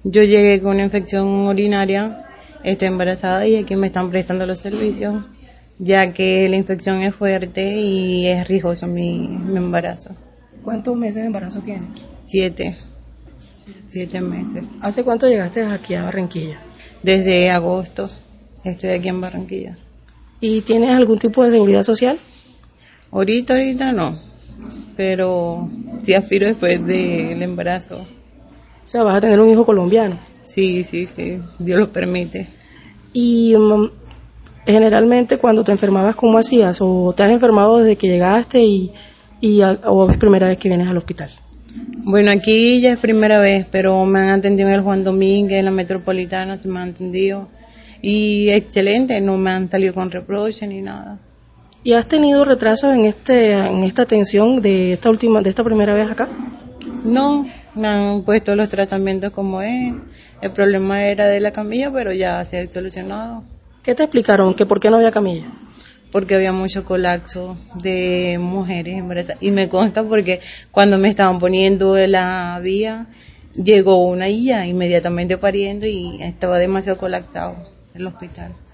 Yo llegué con una infección urinaria, estoy embarazada y aquí me están prestando los servicios, ya que la infección es fuerte y es riesgoso mi embarazo. ¿Cuántos meses de embarazo tienes? 7 meses. ¿Hace cuánto llegaste aquí a Barranquilla? Desde agosto estoy aquí en Barranquilla. ¿Y tienes algún tipo de seguridad social? Ahorita no, pero sí aspiro después del embarazo. O sea, vas a tener un hijo colombiano. Sí, Dios lo permite. Y generalmente cuando te enfermabas, ¿cómo hacías? ¿O te has enfermado desde que llegaste o es primera vez que vienes al hospital? Bueno, aquí ya es primera vez, pero me han atendido en el Juan Domínguez, en la Metropolitana, se me han atendido. Y excelente, no me han salido con reproche ni nada. ¿Y has tenido retrasos en esta atención de esta primera vez acá? No, me han puesto los tratamientos como es. El problema era de la camilla, pero ya se ha solucionado. ¿Qué te explicaron? ¿Que por qué no había camilla? Porque había mucho colapso de mujeres embarazadas. Y me consta porque cuando me estaban poniendo la vía, llegó una y ya inmediatamente pariendo y estaba demasiado colapsado el hospital.